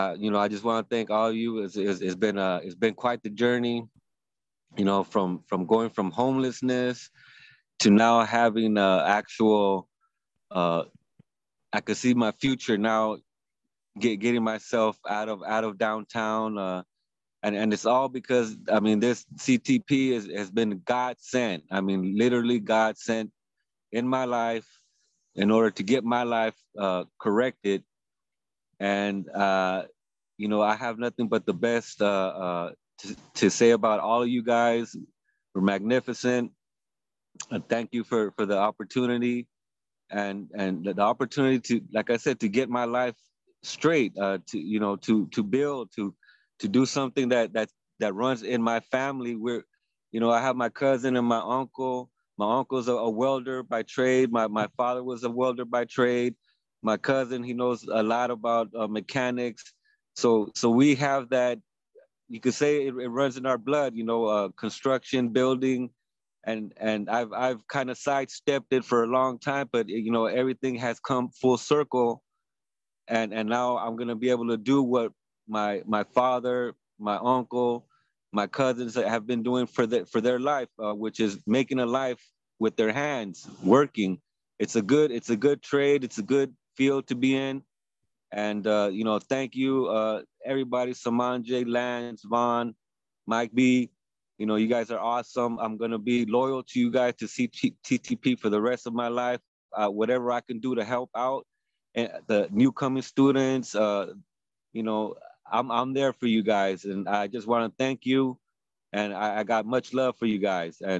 I just want to thank all of you. It's been quite the journey. From going from homelessness to now having actual. Uh, I could see my future now. Getting myself out of downtown. And it's all because I mean this CTP has been God sent. I mean literally God sent in my life in order to get my life corrected. And I have nothing but the best to say about all of you guys. We're magnificent. Thank you for the opportunity and the opportunity to, like I said, to get my life straight. To build to do something that runs in my family. I have my cousin and my uncle. My uncle's a welder by trade. My father was a welder by trade. My cousin, he knows a lot about mechanics. So we have that. You could say it runs in our blood. Construction, building, and I've kind of sidestepped it for a long time, but everything has come full circle, and now I'm gonna be able to do what my father, my uncle, my cousins have been doing for their life, which is making a life with their hands, working. It's a good trade. It's a good field to be in. And thank you, everybody, Samanje, Lance, Vaughn, Mike B. You guys are awesome. I'm gonna be loyal to you guys to see TTP for the rest of my life. Whatever I can do to help out and the newcoming students, you know, I'm there for you guys, and I just want to thank you. And I got much love for you guys. And